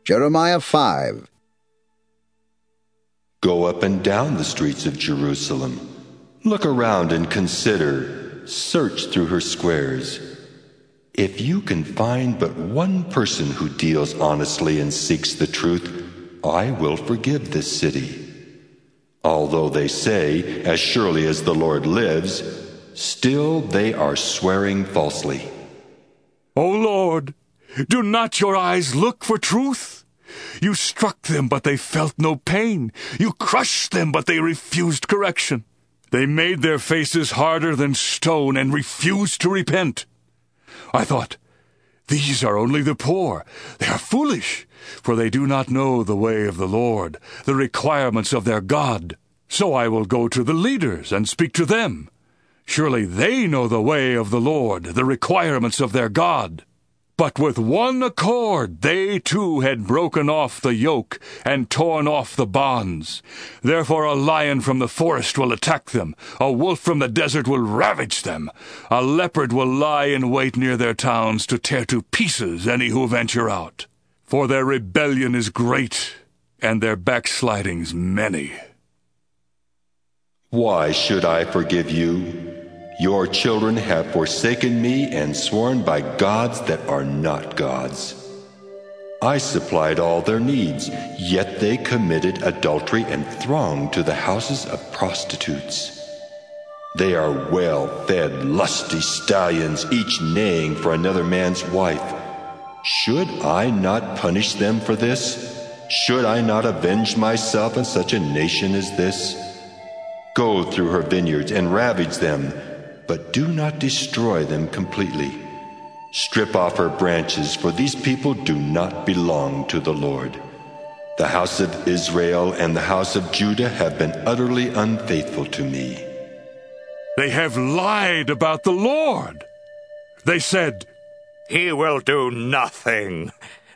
Jeremiah 5. Go up and down the streets of Jerusalem. Look around and consider. Search through her squares. If you can find but one person who deals honestly and seeks the truth, I will forgive this city. Although they say, as surely as the Lord lives, still they are swearing falsely. O Lord, do not your eyes look for truth? You struck them, but they felt no pain. You crushed them, but they refused correction. They made their faces harder than stone and refused to repent. I thought, these are only the poor. They are foolish, for they do not know the way of the Lord, the requirements of their God. So I will go to the leaders and speak to them. Surely they know the way of the Lord, the requirements of their God. But with one accord they too had broken off the yoke and torn off the bonds. Therefore a lion from the forest will attack them, a wolf from the desert will ravage them, a leopard will lie in wait near their towns to tear to pieces any who venture out. For their rebellion is great, and their backslidings many. Why should I forgive you? Your children have forsaken me and sworn by gods that are not gods. I supplied all their needs, yet they committed adultery and thronged to the houses of prostitutes. They are well-fed, lusty stallions, each neighing for another man's wife. Should I not punish them for this? Should I not avenge myself on such a nation as this? Go through her vineyards and ravage them, but do not destroy them completely. Strip off her branches, for these people do not belong to the Lord. The house of Israel and the house of Judah have been utterly unfaithful to me. They have lied about the Lord. They said, He will do nothing.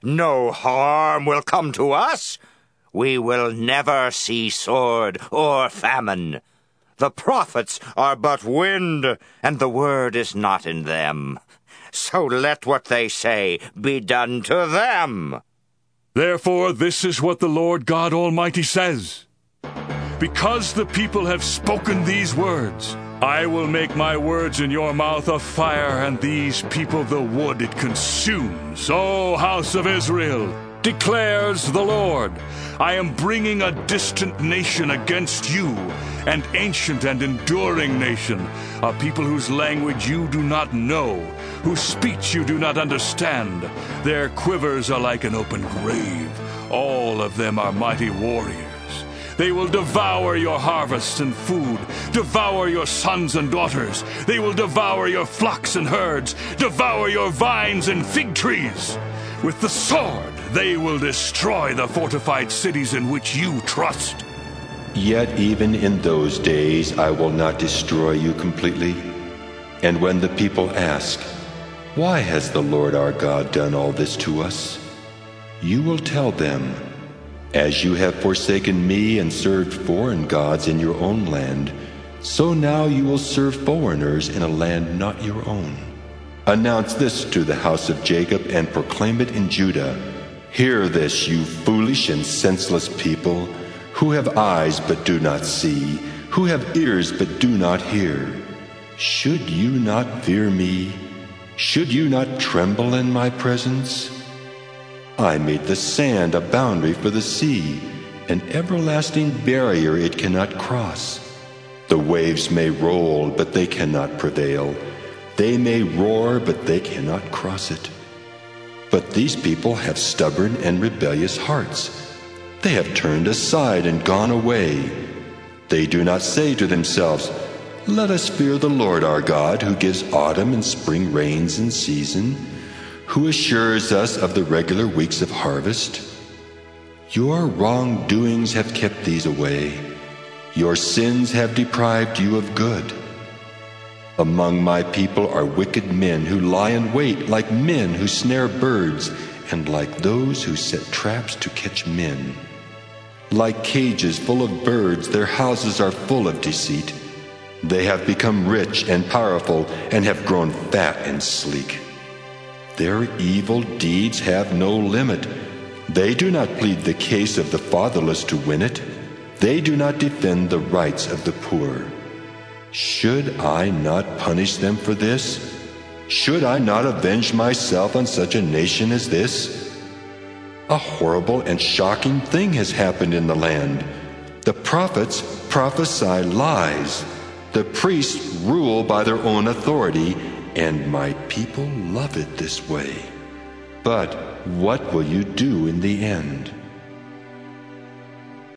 No harm will come to us. We will never see sword or famine. The prophets are but wind, and the word is not in them. So let what they say be done to them. Therefore this is what the Lord God Almighty says. Because the people have spoken these words, I will make my words in your mouth a fire, and these people the wood it consumes. O house of Israel, declares the Lord, I am bringing a distant nation against you, an ancient and enduring nation, a people whose language you do not know, whose speech you do not understand. Their quivers are like an open grave. All of them are mighty warriors. They will devour your harvests and food, devour your sons and daughters. They will devour your flocks and herds, devour your vines and fig trees. With the sword, they will destroy the fortified cities in which you trust. Yet even in those days I will not destroy you completely. And when the people ask, Why has the Lord our God done all this to us? You will tell them, As you have forsaken me and served foreign gods in your own land, so now you will serve foreigners in a land not your own. Announce this to the house of Jacob and proclaim it in Judah. Hear this, you foolish and senseless people, who have eyes but do not see, who have ears but do not hear. Should you not fear me? Should you not tremble in my presence? I made the sand a boundary for the sea, an everlasting barrier it cannot cross. The waves may roll, but they cannot prevail. They may roar, but they cannot cross it. But these people have stubborn and rebellious hearts. They have turned aside and gone away. They do not say to themselves, Let us fear the Lord our God, who gives autumn and spring rains in season, who assures us of the regular weeks of harvest. Your wrongdoings have kept these away. Your sins have deprived you of good. Among my people are wicked men who lie in wait, like men who snare birds, and like those who set traps to catch men. Like cages full of birds, their houses are full of deceit. They have become rich and powerful, and have grown fat and sleek. Their evil deeds have no limit. They do not plead the case of the fatherless to win it. They do not defend the rights of the poor. Should I not punish them for this? Should I not avenge myself on such a nation as this? A horrible and shocking thing has happened in the land. The prophets prophesy lies. The priests rule by their own authority, and my people love it this way. But what will you do in the end?